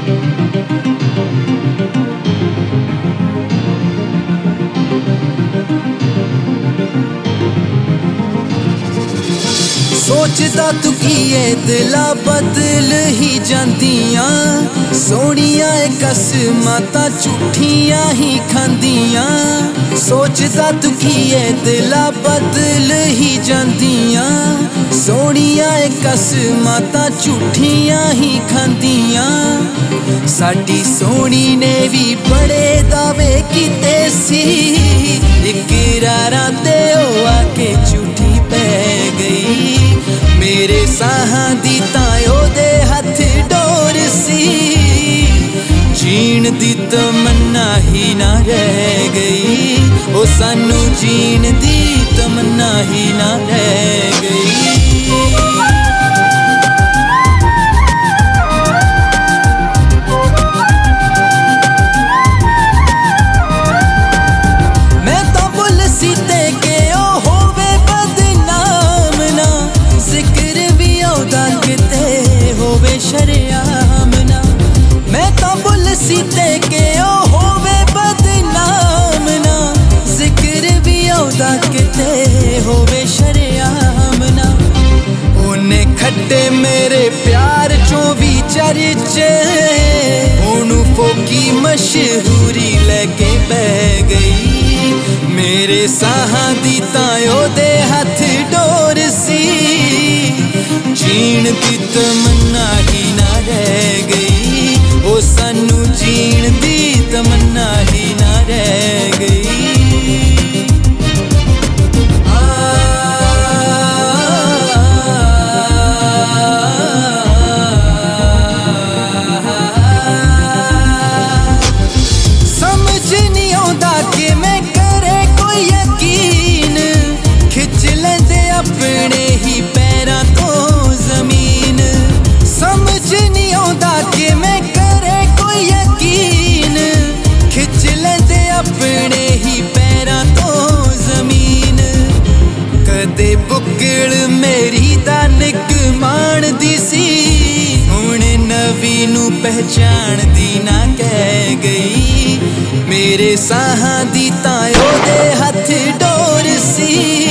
सोचदा तू कीए दिला बदल ही जांदियां, सोनिया कसमां तां झूठियां ही खांदियां। सोचदा तू कीए दिला बदल ही जांदियां, सोनिया कसमां तां झूठियां ही खांदियां। साडी सोनी ने भी बड़े दावे कीते सी, इकरारां ते ओ आके झूठी पै गई। मेरे साहां दी तां ओदे हथ डोर सी, जीण दी तमन्ना ही ना रह गई। ओ सानू जीण दी तमन्ना ही ना रह गई। शरेआम ना मैं तां भुल सी ते के ओ होवे बदनाम ना, जिक्र भी औदा किते होवे शरेआम ना। ओने खड्डे मेरे प्यार चों भी चर्चे, ओनू फोकी मशहूरी लेके बह गई। मेरे साहां दी तां ओदे हथ डोर सी, जीण दी तमन्ना ही ना रह गई। ओ सानू जीण दी तमन्ना ही ना रह गई। समझ नहीं आउंदा कि मैं करे कोई यकीन, खिच लेंदे अपने ही पैरां तो जमीन। समझ नहीं आउंदा कि मैं करे कोई यकीन, खिच लेंदे अपने ही पैरां तो जमीन। कदे बुक्कड़ मेरी दा निक माणदी सी, हुण नवी नू पहचान दी ना कह गई। मेरे साहां दी तां ओदे हथ डोर सी,